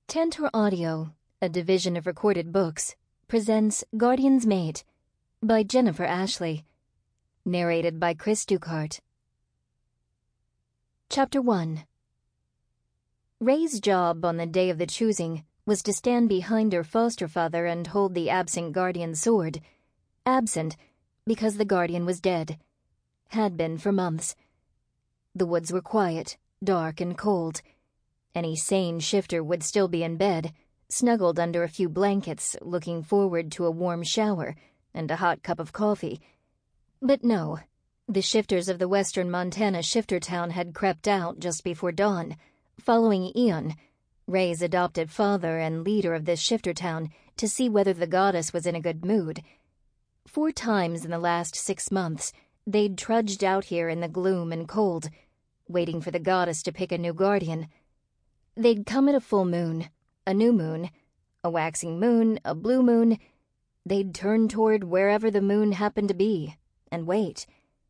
Tantor Audio, a division of Recorded Books, presents Guardian's Mate by Jennifer Ashley, narrated by Chris Dukart. Chapter 1. Ray's job on the day of the choosing was to stand behind her foster father and hold the absent guardian's sword. Absent because the guardian was dead. Had been for months. The woods were quiet, dark, and cold. Any sane shifter would still be in bed, snuggled under a few blankets, looking forward to a warm shower and a hot cup of coffee. But no, the shifters of the western Montana shifter town had crept out just before dawn, following Ian, Ray's adopted father and leader of this shifter town, to see whether the goddess was in a good mood. 4 times in the last 6 months, they'd trudged out here in the gloom and cold, waiting for the goddess to pick a new guardian. They'd come at a full moon, a new moon, a waxing moon, a blue moon. They'd turn toward wherever the moon happened to be, and wait.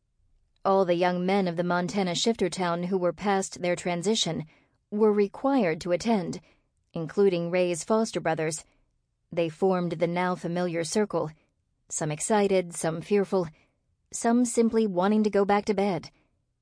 All the young men of the Montana shifter town who were past their transition were required to attend, including Ray's foster brothers. They formed the now familiar circle, some excited, some fearful, some simply wanting to go back to bed.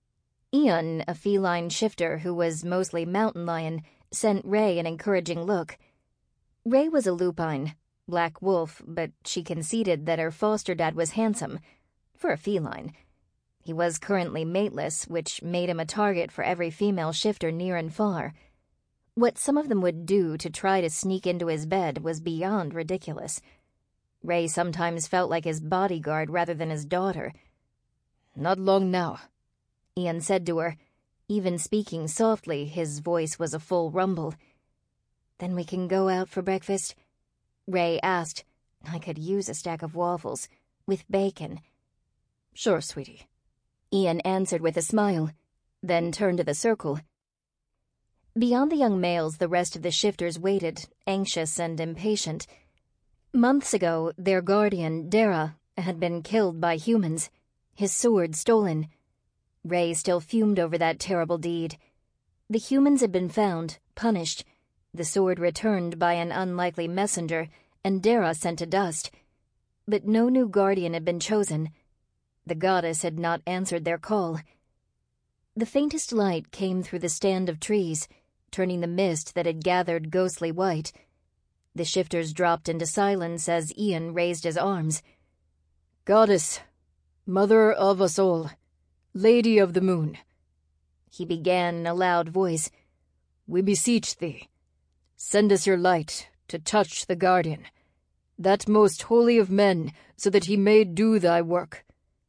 Ian, a feline shifter who was mostly mountain lion, sent Ray an encouraging look. Ray was a lupine, black wolf, but she conceded that her foster dad was handsome, for a feline. He was currently mateless, which made him a target for every female shifter near and far. What some of them would do to try to sneak into his bed was beyond ridiculous. Ray sometimes felt like his bodyguard rather than his daughter. "Not long now," Ian said to her. Even speaking softly, his voice was a full rumble. "Then we can go out for breakfast?" Ray asked. "I could use a stack of waffles, with bacon." "Sure, sweetie," Ian answered with a smile, then turned to the circle. Beyond the young males, the rest of the shifters waited, anxious and impatient. Months ago, their guardian, Dara, had been killed by humans, his sword stolen. Ray still fumed over that terrible deed. The humans had been found, punished, the sword returned by an unlikely messenger, and Dara sent to dust. But no new guardian had been chosen. The goddess had not answered their call. The faintest light came through the stand of trees, turning the mist that had gathered ghostly white. The shifters dropped into silence as Ian raised his arms. "Goddess, mother of us all, Lady of the Moon," he began in a loud voice, "we beseech thee, send us your light to touch the guardian, that most holy of men, so that he may do thy work."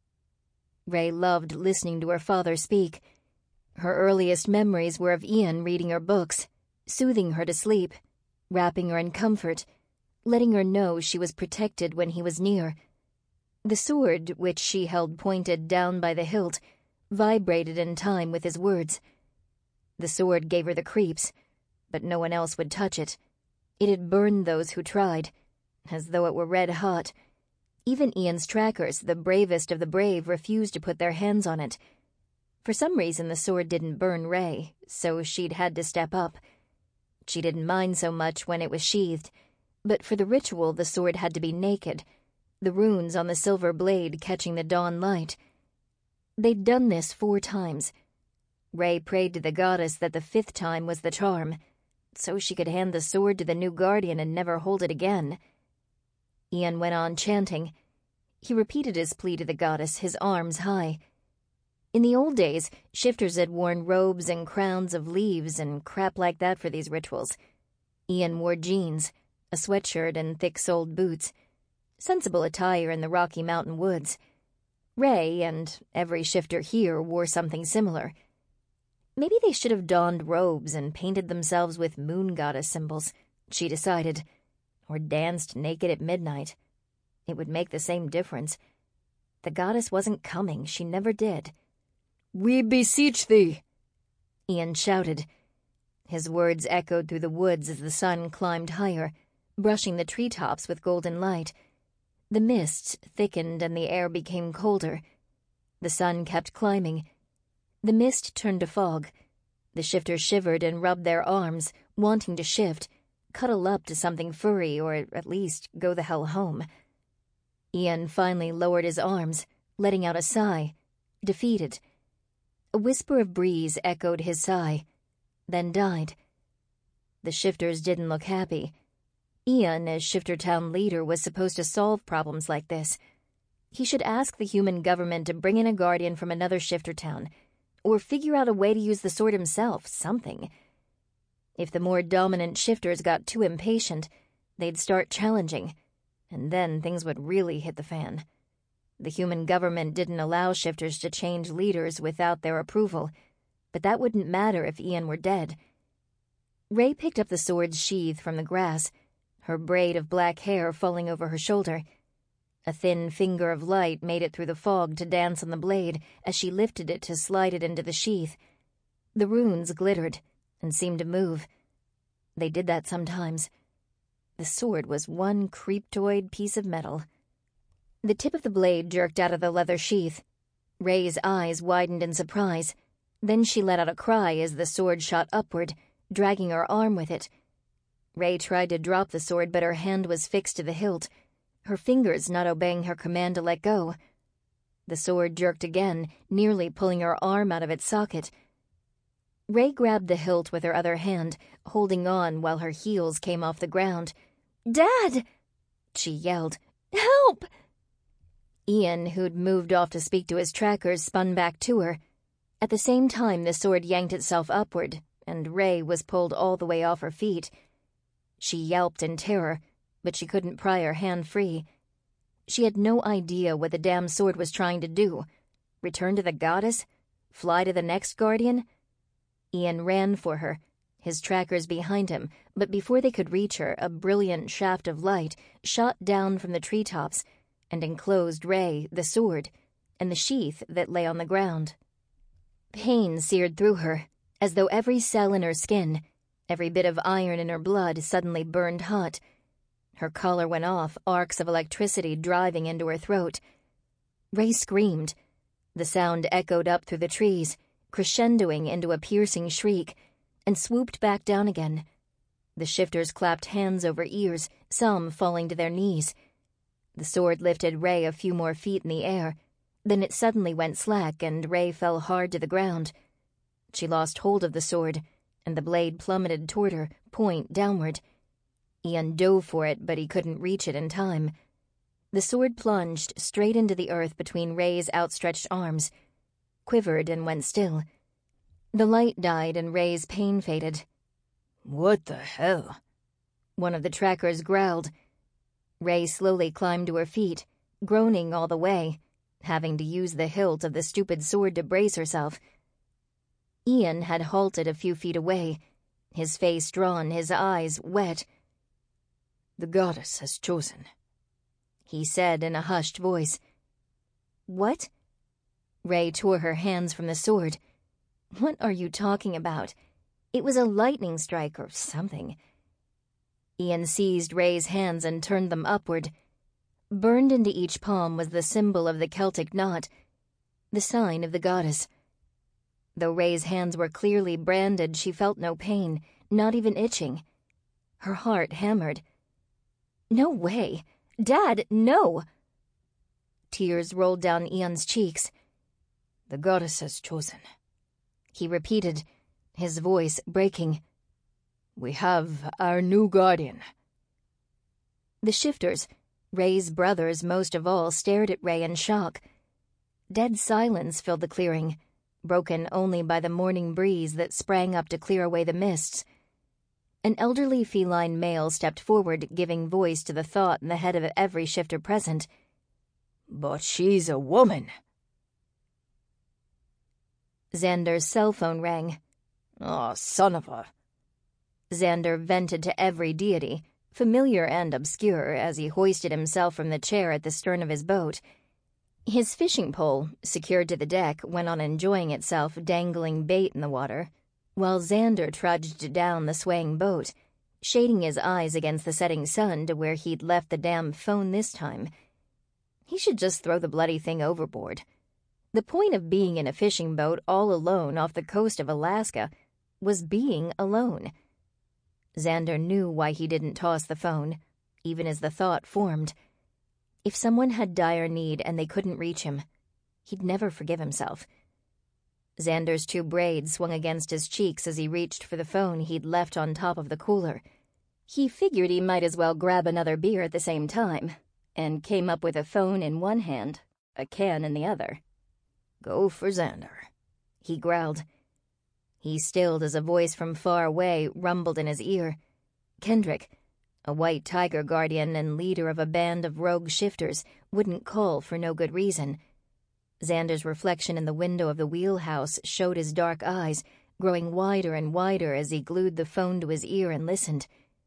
Ray loved listening to her father speak. Her earliest memories were of Ian reading her books, soothing her to sleep, wrapping her in comfort, letting her know she was protected when he was near. The sword, which she held pointed down by the hilt, vibrated in time with his words. The sword gave her the creeps, but no one else would touch it. It had burned those who tried, as though it were red hot. Even Ian's trackers, the bravest of the brave, refused to put their hands on it. For some reason the sword didn't burn Ray, so she'd had to step up. She didn't mind so much when it was sheathed, but for the ritual the sword had to be naked, the runes on the silver blade catching the dawn light. They'd done this 4 times. Ray prayed to the goddess that the 5th time was the charm, so she could hand the sword to the new guardian and never hold it again. Ian went on chanting. He repeated his plea to the goddess, his arms high. In the old days, shifters had worn robes and crowns of leaves and crap like that for these rituals. Ian wore jeans, a sweatshirt, and thick-soled boots. Sensible attire in the Rocky Mountain woods. Ray, and every shifter here, wore something similar. Maybe they should have donned robes and painted themselves with moon goddess symbols, she decided, or danced naked at midnight. It would make the same difference. The goddess wasn't coming, she never did. "We beseech thee," Ian shouted. His words echoed through the woods as the sun climbed higher, brushing the treetops with golden light. The mists thickened and the air became colder. The sun kept climbing. The mist turned to fog. The shifters shivered and rubbed their arms, wanting to shift, cuddle up to something furry or at least go the hell home. Ian finally lowered his arms, letting out a sigh, defeated. A whisper of breeze echoed his sigh, then died. The shifters didn't look happy. Ian, as Shiftertown leader, was supposed to solve problems like this. He should ask the human government to bring in a guardian from another Shiftertown, or figure out a way to use the sword himself, something. If the more dominant shifters got too impatient, they'd start challenging, and then things would really hit the fan. The human government didn't allow shifters to change leaders without their approval, but that wouldn't matter if Ian were dead. Ray picked up the sword's sheath from the grass, her braid of black hair falling over her shoulder. A thin finger of light made it through the fog to dance on the blade as she lifted it to slide it into the sheath. The runes glittered and seemed to move. They did that sometimes. The sword was one creeptoid piece of metal. The tip of the blade jerked out of the leather sheath. Ray's eyes widened in surprise. Then she let out a cry as the sword shot upward, dragging her arm with it. Ray tried to drop the sword, but her hand was fixed to the hilt, her fingers not obeying her command to let go. The sword jerked again, nearly pulling her arm out of its socket. Ray grabbed the hilt with her other hand, holding on while her heels came off the ground. "Dad!" she yelled. "Help!" Ian, who'd moved off to speak to his trackers, spun back to her. At the same time, the sword yanked itself upward, and Ray was pulled all the way off her feet. She yelped in terror, but she couldn't pry her hand free. She had no idea what the damn sword was trying to do. Return to the goddess? Fly to the next guardian? Ian ran for her, his trackers behind him, but before they could reach her, a brilliant shaft of light shot down from the treetops and enclosed Ray, the sword, and the sheath that lay on the ground. Pain seared through her, as though every cell in her skin, every bit of iron in her blood suddenly burned hot. Her collar went off, arcs of electricity driving into her throat. Ray screamed. The sound echoed up through the trees, crescendoing into a piercing shriek, and swooped back down again. The shifters clapped hands over ears, some falling to their knees. The sword lifted Ray a few more feet in the air. Then it suddenly went slack, and Ray fell hard to the ground. She lost hold of the sword, and the blade plummeted toward her, point downward. Ian dove for it, but he couldn't reach it in time. The sword plunged straight into the earth between Ray's outstretched arms, quivered and went still. The light died and Ray's pain faded. "What the hell?" one of the trackers growled. Ray slowly climbed to her feet, groaning all the way, having to use the hilt of the stupid sword to brace herself. Ian had halted a few feet away, his face drawn, his eyes wet. "The goddess has chosen," he said in a hushed voice. "What?" Ray tore her hands from the sword. "What are you talking about? It was a lightning strike or something." Ian seized Ray's hands and turned them upward. Burned into each palm was the symbol of the Celtic knot, the sign of the goddess. Though Ray's hands were clearly branded, she felt no pain, not even itching. Her heart hammered. "No way! Dad, no!" Tears rolled down Ian's cheeks. "The goddess has chosen," he repeated, his voice breaking. "We have our new guardian." The shifters, Ray's brothers most of all, stared at Ray in shock. Dead silence filled the clearing, broken only by the morning breeze that sprang up to clear away the mists. An elderly feline male stepped forward, giving voice to the thought in the head of every shifter present. "But she's a woman." Xander's cell phone rang. "Oh, son of a..." Xander vented to every deity, familiar and obscure, as he hoisted himself from the chair at the stern of his boat. His fishing pole, secured to the deck, went on enjoying itself, dangling bait in the water, while Xander trudged down the swaying boat, shading his eyes against the setting sun to where he'd left the damn phone this time. He should just throw the bloody thing overboard. The point of being in a fishing boat all alone off the coast of Alaska was being alone. Xander knew why he didn't toss the phone, even as the thought formed. If someone had dire need and they couldn't reach him, he'd never forgive himself. Xander's two braids swung against his cheeks as he reached for the phone he'd left on top of the cooler. He figured he might as well grab another beer at the same time, and came up with a phone in one hand, a can in the other. "Go for Xander," he growled. He stilled as a voice from far away rumbled in his ear. Kendrick, a white tiger guardian and leader of a band of rogue shifters, wouldn't call for no good reason. Xander's reflection in the window of the wheelhouse showed his dark eyes, growing wider and wider as he glued the phone to his ear and listened.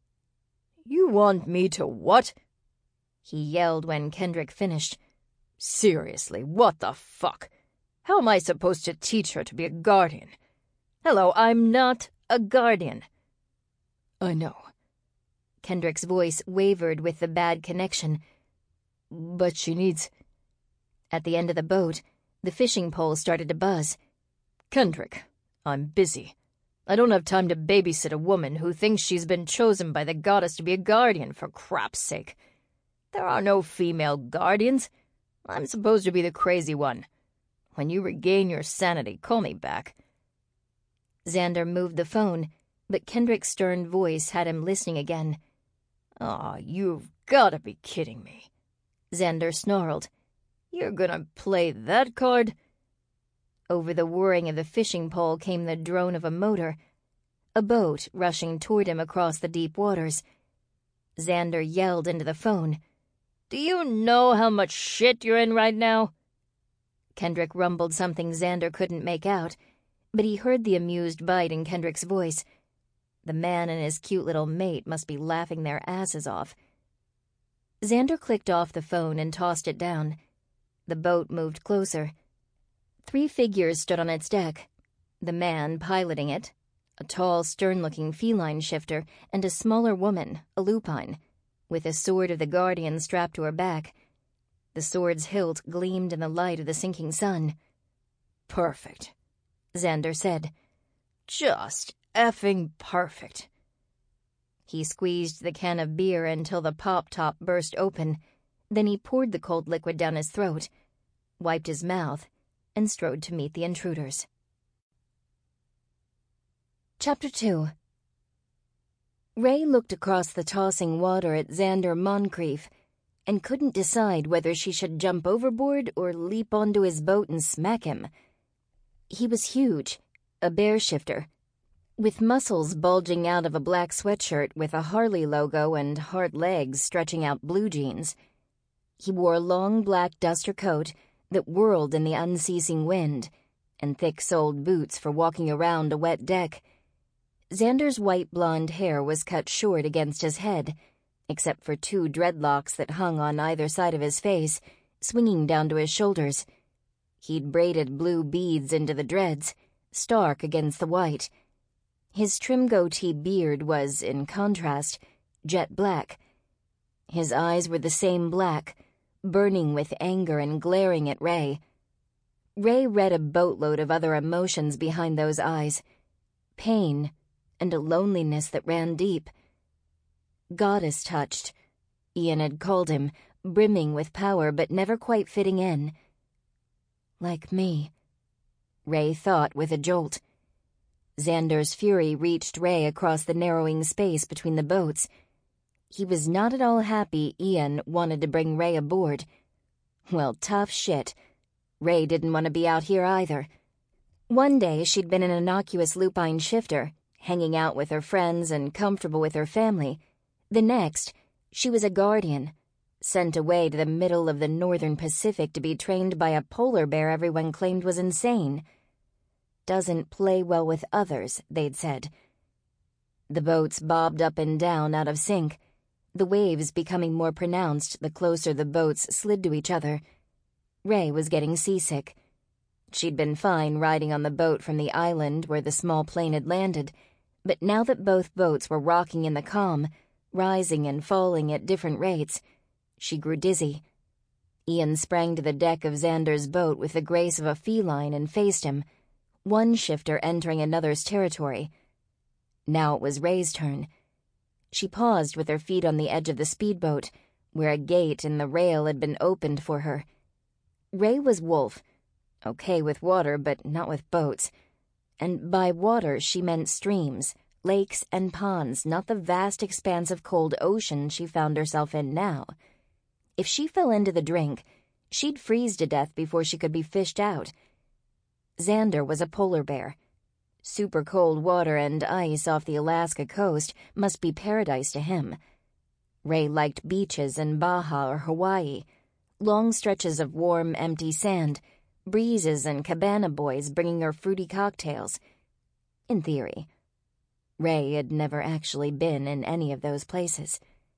"You want me to what?" he yelled when Kendrick finished. "Seriously, what the fuck? How am I supposed to teach her to be a guardian? Hello, I'm not a guardian." "I know." Kendrick's voice wavered with the bad connection. "But she needs—" At the end of the boat, the fishing pole started to buzz. "Kendrick, I'm busy. I don't have time to babysit a woman who thinks she's been chosen by the goddess to be a guardian, for crap's sake. There are no female guardians. I'm supposed to be the crazy one. When you regain your sanity, call me back." Xander moved the phone, but Kendrick's stern voice had him listening again. "Aw, you've gotta be kidding me," Xander snarled. "You're gonna play that card?" Over the whirring of the fishing pole came the drone of a motor, a boat rushing toward him across the deep waters. Xander yelled into the phone. "Do you know how much shit you're in right now?" Kendrick rumbled something Xander couldn't make out, but he heard the amused bite in Kendrick's voice. The man and his cute little mate must be laughing their asses off. Xander clicked off the phone and tossed it down. The boat moved closer. 3 figures stood on its deck. The man piloting it, a tall, stern-looking feline shifter, and a smaller woman, a lupine, with a sword of the guardian strapped to her back. The sword's hilt gleamed in the light of the sinking sun. "Perfect," Xander said. "Just effing perfect." He squeezed the can of beer until the pop top burst open. Then he poured the cold liquid down his throat, wiped his mouth, and strode to meet the intruders. Chapter 2. Ray looked across the tossing water at Xander Moncrief and couldn't decide whether she should jump overboard or leap onto his boat and smack him. He was huge, a bear shifter, with muscles bulging out of a black sweatshirt with a Harley logo and hard legs stretching out blue jeans. He wore a long black duster coat that whirled in the unceasing wind, and thick-soled boots for walking around a wet deck. Xander's white blonde hair was cut short against his head, except for 2 dreadlocks that hung on either side of his face, swinging down to his shoulders. He'd braided blue beads into the dreads, stark against the white. His trim goatee beard was, in contrast, jet black. His eyes were the same black, burning with anger and glaring at Ray. Ray read a boatload of other emotions behind those eyes. Pain and a loneliness that ran deep. Goddess touched, Ian had called him, brimming with power but never quite fitting in. Like me, Ray thought with a jolt. Xander's fury reached Ray across the narrowing space between the boats. He was not at all happy Ian wanted to bring Ray aboard. Well, tough shit. Ray didn't want to be out here either. One day she'd been an innocuous lupine shifter, hanging out with her friends and comfortable with her family. The next, she was a guardian, sent away to the middle of the northern Pacific to be trained by a polar bear everyone claimed was insane. Doesn't play well with others, they'd said. The boats bobbed up and down out of sync, the waves becoming more pronounced the closer the boats slid to each other. Ray was getting seasick. She'd been fine riding on the boat from the island where the small plane had landed, but now that both boats were rocking in the calm, rising and falling at different rates, she grew dizzy. Ian sprang to the deck of Xander's boat with the grace of a feline and faced him, one shifter entering another's territory. Now it was Ray's turn. She paused with her feet on the edge of the speedboat, where a gate in the rail had been opened for her. Ray was Wolf, okay with water but not with boats. And by water she meant streams, lakes, and ponds, not the vast expanse of cold ocean she found herself in now. If she fell into the drink, she'd freeze to death before she could be fished out. Xander was a polar bear. Super cold water and ice off the Alaska coast must be paradise to him. Ray liked beaches in Baja or Hawaii, long stretches of warm, empty sand, breezes and cabana boys bringing her fruity cocktails. In theory. Ray had never actually been in any of those places.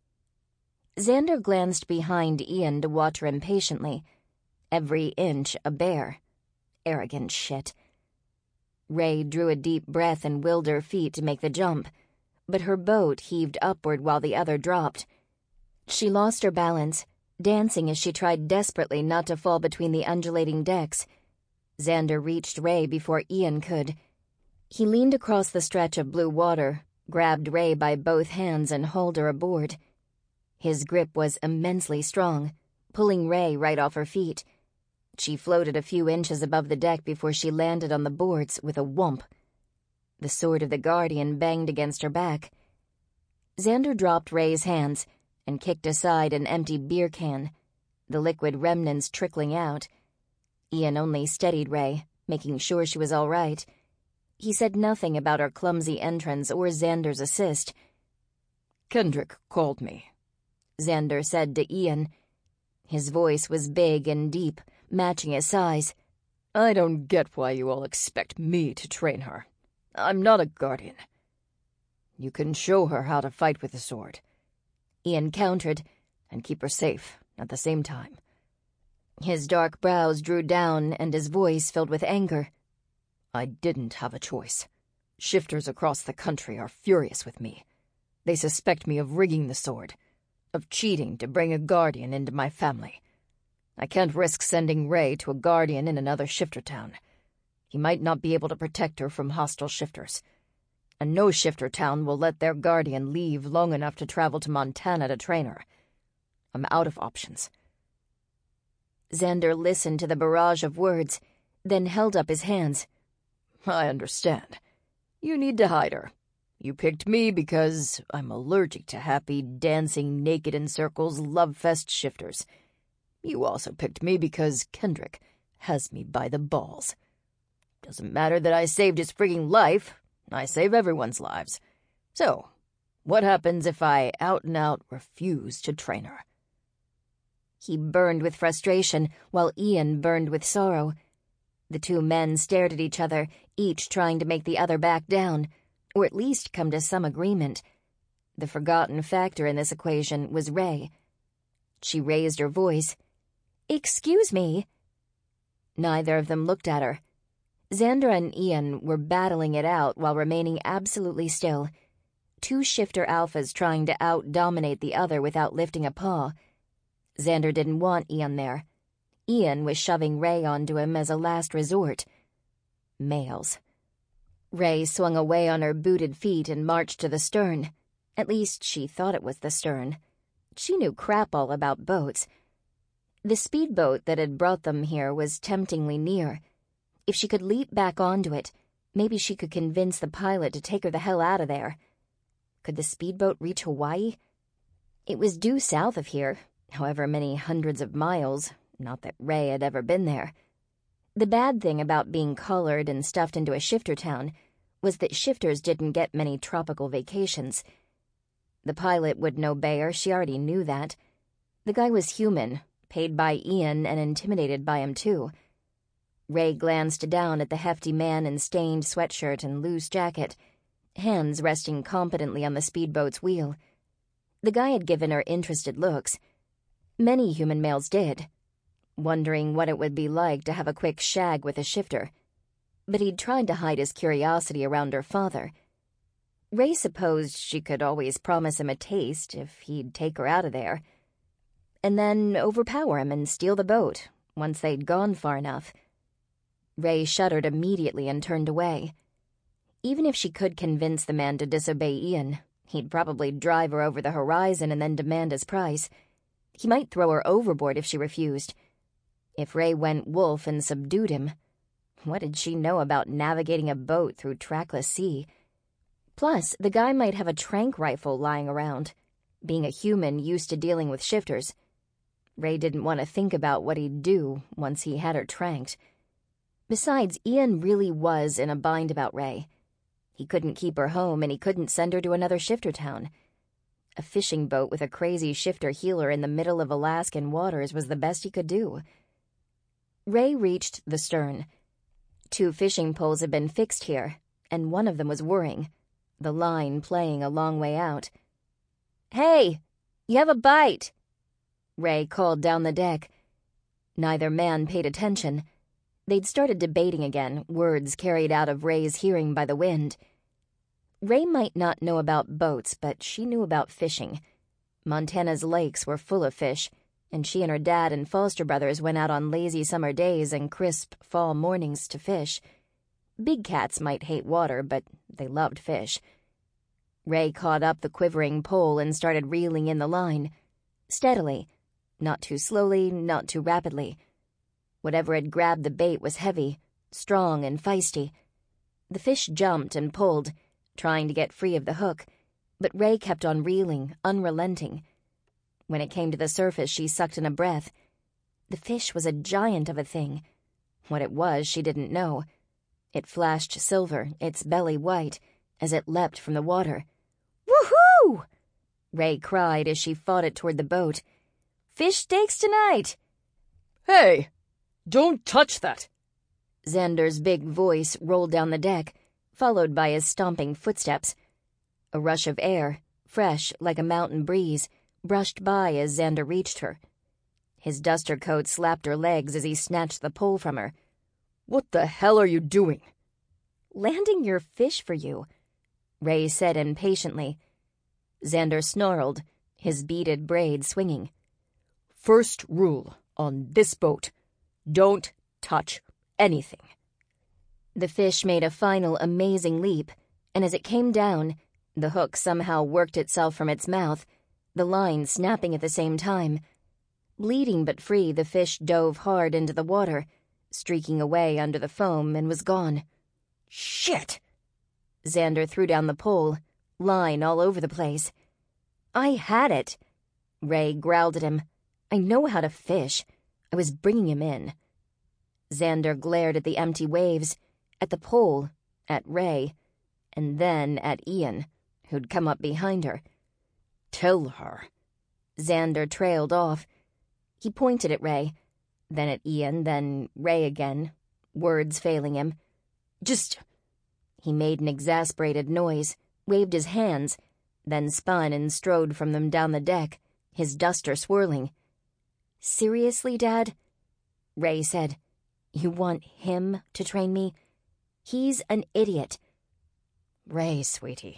Xander glanced behind Ian to watch her impatiently. Every inch a bear. Arrogant shit. Ray drew a deep breath and willed her feet to make the jump, but her boat heaved upward while the other dropped. She lost her balance, dancing as she tried desperately not to fall between the undulating decks. Xander reached Ray before Ian could. He leaned across the stretch of blue water, grabbed Ray by both hands and hauled her aboard. His grip was immensely strong, pulling Ray right off her feet. She floated a few inches above the deck before she landed on the boards with a whomp. The sword of the Guardian banged against her back. Xander dropped Ray's hands and kicked aside an empty beer can, the liquid remnants trickling out. Ian only steadied Ray, making sure she was all right. He said nothing about her clumsy entrance or Xander's assist. "Kendrick called me," Xander said to Ian. His voice was big and deep, matching his size. "I don't get why you all expect me to train her. I'm not a guardian. You can show her how to fight with a sword," Ian countered, "and keep her safe at the same time." His dark brows drew down and his voice filled with anger. "I didn't have a choice. Shifters across the country are furious with me. They suspect me of rigging the sword, of cheating to bring a guardian into my family. I can't risk sending Ray to a guardian in another shifter town. He might not be able to protect her from hostile shifters. And no shifter town will let their guardian leave long enough to travel to Montana to train her. I'm out of options." Xander listened to the barrage of words, then held up his hands. "I understand. You need to hide her. You picked me because I'm allergic to happy, dancing naked in circles, love-fest shifters. You also picked me because Kendrick has me by the balls. Doesn't matter that I saved his frigging life. I save everyone's lives. So, what happens if I out-and-out refuse to train her?" He burned with frustration, while Ian burned with sorrow. The two men stared at each other, each trying to make the other back down, or at least come to some agreement. The forgotten factor in this equation was Ray. She raised her voice. "Excuse me." Neither of them looked at her. Xander and Ian were battling it out while remaining absolutely still. Two shifter alphas trying to out-dominate the other without lifting a paw. Xander didn't want Ian there. Ian was shoving Ray onto him as a last resort. Males. Ray swung away on her booted feet and marched to the stern. At least she thought it was the stern. She knew crap all about boats. The speedboat that had brought them here was temptingly near. If she could leap back onto it, maybe she could convince the pilot to take her the hell out of there. Could the speedboat reach Hawaii? It was due south of here, however many hundreds of miles, not that Ray had ever been there. The bad thing about being collared and stuffed into a shifter town was that shifters didn't get many tropical vacations. The pilot wouldn't obey her, she already knew that. The guy was human, paid by Ian and intimidated by him too. Ray glanced down at the hefty man in stained sweatshirt and loose jacket, hands resting competently on the speedboat's wheel. The guy had given her interested looks. Many human males did, wondering what it would be like to have a quick shag with a shifter. But he'd tried to hide his curiosity around her father. Ray supposed she could always promise him a taste if he'd take her out of there, and then overpower him and steal the boat once they'd gone far enough. Ray shuddered immediately and turned away. Even if she could convince the man to disobey Ian, He'd probably drive her over the horizon and then demand his price. He might throw her overboard if she refused. If Ray went wolf and subdued him, what did she know about navigating a boat through trackless sea? Plus, the guy might have a tranq rifle lying around. Being a human used to dealing with shifters, Ray didn't want to think about what he'd do once he had her tranked. Besides, Ian really was in a bind about Ray. He couldn't keep her home, and he couldn't send her to another shifter town. A fishing boat with a crazy shifter healer in the middle of Alaskan waters was the best he could do. Ray reached the stern. 2 fishing poles had been fixed here, and one of them was whirring, the line playing a long way out. "Hey, you have a bite!" Ray called down the deck. Neither man paid attention. They'd started debating again, words carried out of Ray's hearing by the wind. Ray might not know about boats, but she knew about fishing. Montana's lakes were full of fish, and she and her dad and foster brothers went out on lazy summer days and crisp fall mornings to fish. Big cats might hate water, but they loved fish. Ray caught up the quivering pole and started reeling in the line. Steadily. Not too slowly, not too rapidly. Whatever had grabbed the bait was heavy, strong and feisty. The fish jumped and pulled, trying to get free of the hook, but Ray kept on reeling, unrelenting. When it came to the surface, she sucked in a breath. The fish was a giant of a thing. What it was, she didn't know. It flashed silver, its belly white, as it leapt from the water. "Woohoo!" Ray cried as she fought it toward the boat. "Fish steaks tonight!" "Hey! Don't touch that!" Xander's big voice rolled down the deck, followed by his stomping footsteps. A rush of air, fresh like a mountain breeze, brushed by as Xander reached her. His duster coat slapped her legs as he snatched the pole from her. "What the hell are you doing?" "Landing your fish for you," Ray said impatiently. Xander snarled, his beaded braids swinging. "First rule on this boat. Don't touch anything." The fish made a final amazing leap, and as it came down, the hook somehow worked itself from its mouth, the line snapping at the same time. Bleeding but free, the fish dove hard into the water, streaking away under the foam, and was gone. "Shit!" Xander threw down the pole, line all over the place. "I had it," Ray growled at him. "I know how to fish. I was bringing him in." Xander glared at the empty waves, at the pole, at Ray, and then at Ian, who'd come up behind her. "Tell her." Xander trailed off. He pointed at Ray, then at Ian, then Ray again, words failing him. "Just—" He made an exasperated noise, waved his hands, then spun and strode from them down the deck, his duster swirling. "Seriously, Dad?" Ray said. "You want him to train me? He's an idiot." "Ray, sweetie."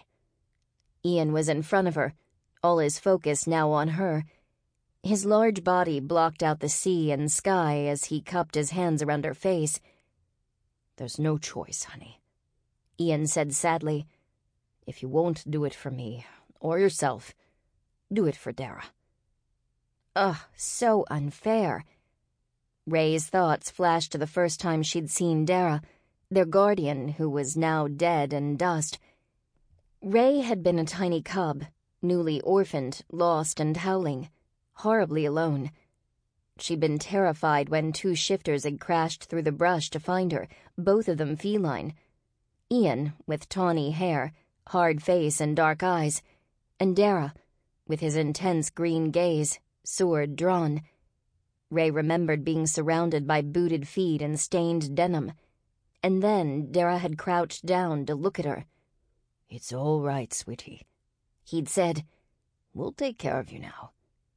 Ian was in front of her, all his focus now on her. His large body blocked out the sea and sky as he cupped his hands around her face. "There's no choice, honey," Ian said sadly. "If you won't do it for me, or yourself, do it for Dara." Ugh, so unfair. Ray's thoughts flashed to the first time she'd seen Dara, their guardian, who was now dead and dust. Ray had been a tiny cub, newly orphaned, lost and howling, horribly alone. She'd been terrified when 2 shifters had crashed through the brush to find her, both of them feline. Ian, with tawny hair, hard face and dark eyes, and Dara, with his intense green gaze, sword drawn. Ray remembered being surrounded by booted feet and stained denim. And then Dara had crouched down to look at her. "It's all right, sweetie," he'd said. "We'll take care of you now."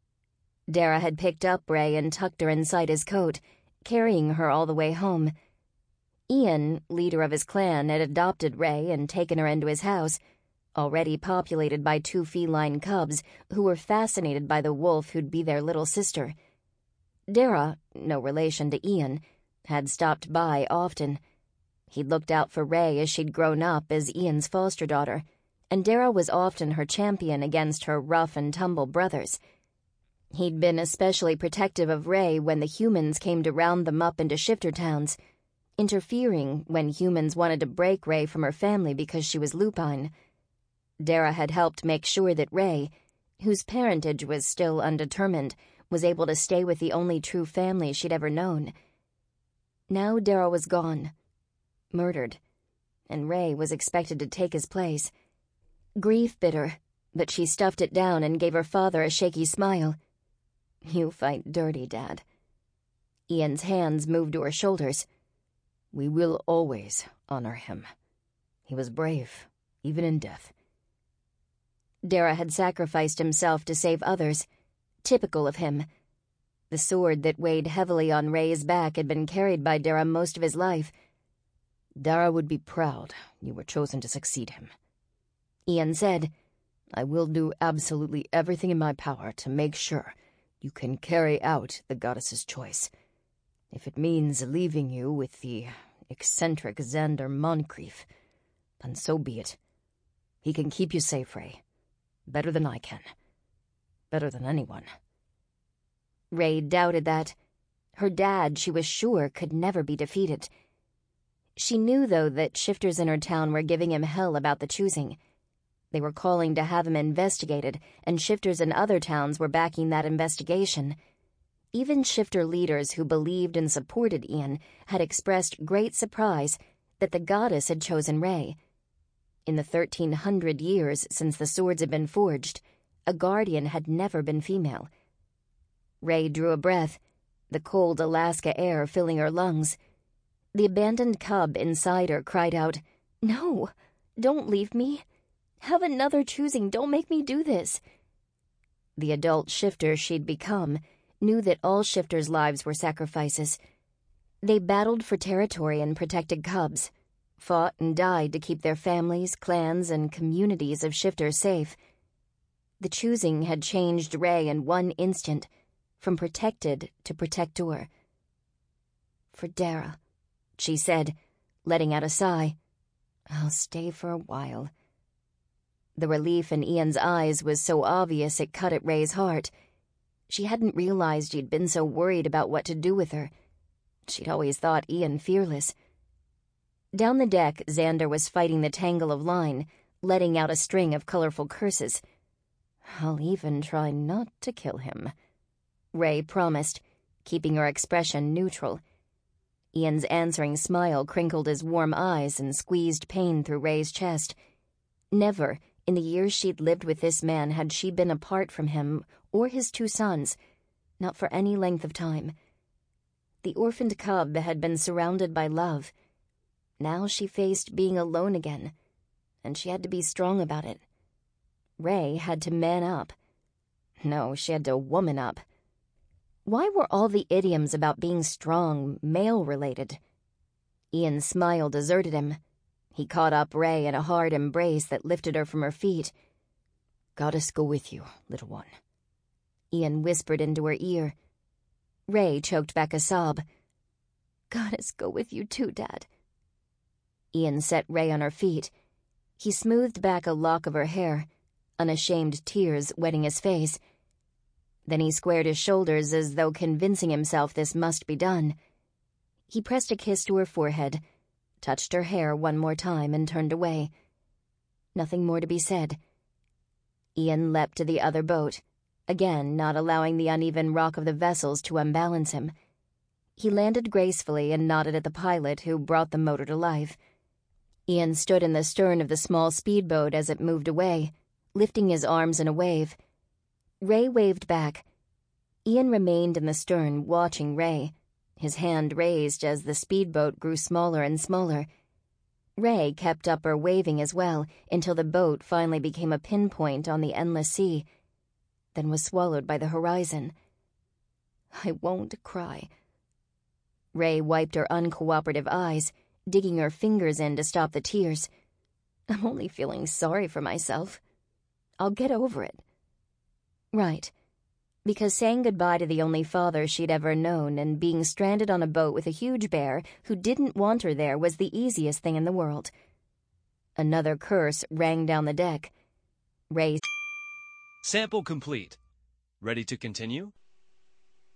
Dara had picked up Ray and tucked her inside his coat, carrying her all the way home. Ian, leader of his clan, had adopted Ray and taken her into his house, already populated by 2 feline cubs who were fascinated by the wolf who'd be their little sister. Dara, no relation to Ian, had stopped by often. He'd looked out for Ray as she'd grown up as Ian's foster daughter, and Dara was often her champion against her rough-and-tumble brothers. He'd been especially protective of Ray when the humans came to round them up into shifter towns, interfering when humans wanted to break Ray from her family because she was lupine. Dara had helped make sure that Ray, whose parentage was still undetermined, was able to stay with the only true family she'd ever known. Now Dara was gone, murdered, and Ray was expected to take his place. Grief bit her, but she stuffed it down and gave her father a shaky smile. "You fight dirty, Dad." Ian's hands moved to her shoulders. "We will always honor him. He was brave, even in death." Dara had sacrificed himself to save others, typical of him. The sword that weighed heavily on Ray's back had been carried by Dara most of his life. "Dara would be proud you were chosen to succeed him," Ian said. "I will do absolutely everything in my power to make sure you can carry out the goddess's choice. If it means leaving you with the eccentric Xander Moncrief, then so be it. He can keep you safe, Ray. Better than I can. Better than anyone." Ray doubted that. Her dad, she was sure, could never be defeated. She knew, though, that shifters in her town were giving him hell about the choosing. They were calling to have him investigated, and shifters in other towns were backing that investigation. Even shifter leaders who believed and supported Ian had expressed great surprise that the goddess had chosen Ray. In the 1300 years since the swords had been forged, a guardian had never been female. Ray drew a breath, the cold Alaska air filling her lungs. The abandoned cub inside her cried out, "No, don't leave me. Have another choosing, don't make me do this." The adult shifter she'd become knew that all shifters' lives were sacrifices. They battled for territory and protected cubs, fought and died to keep their families, clans, and communities of shifters safe. The choosing had changed Ray in one instant, from protected to protector. "For Dara," she said, letting out a sigh. "I'll stay for a while." The relief in Ian's eyes was so obvious it cut at Ray's heart. She hadn't realized he'd been so worried about what to do with her. She'd always thought Ian fearless. Down the deck, Xander was fighting the tangle of line, letting out a string of colorful curses. "I'll even try not to kill him," Ray promised, keeping her expression neutral. Ian's answering smile crinkled his warm eyes and squeezed pain through Ray's chest. Never, in the years she'd lived with this man, had she been apart from him or his two sons, not for any length of time. The orphaned cub had been surrounded by love. Now she faced being alone again, and she had to be strong about it. Ray had to man up. No, she had to woman up. Why were all the idioms about being strong male-related? Ian's smile deserted him. He caught up Ray in a hard embrace that lifted her from her feet. "Goddess go with you, little one," Ian whispered into her ear. Ray choked back a sob. "Goddess go with you too, Dad." Ian set Ray on her feet. He smoothed back a lock of her hair, unashamed tears wetting his face. Then he squared his shoulders as though convincing himself this must be done. He pressed a kiss to her forehead, touched her hair one more time, and turned away. Nothing more to be said. Ian leapt to the other boat, again not allowing the uneven rock of the vessels to unbalance him. He landed gracefully and nodded at the pilot who brought the motor to life. Ian stood in the stern of the small speedboat as it moved away, lifting his arms in a wave. Ray waved back. Ian remained in the stern, watching Ray, his hand raised as the speedboat grew smaller and smaller. Ray kept up her waving as well until the boat finally became a pinpoint on the endless sea, then was swallowed by the horizon. "I won't cry." Ray wiped her uncooperative eyes, digging her fingers in to stop the tears. "I'm only feeling sorry for myself. I'll get over it." Right. Because saying goodbye to the only father she'd ever known and being stranded on a boat with a huge bear who didn't want her there was the easiest thing in the world. Another curse rang down the deck. Ray. Sample complete. Ready to continue?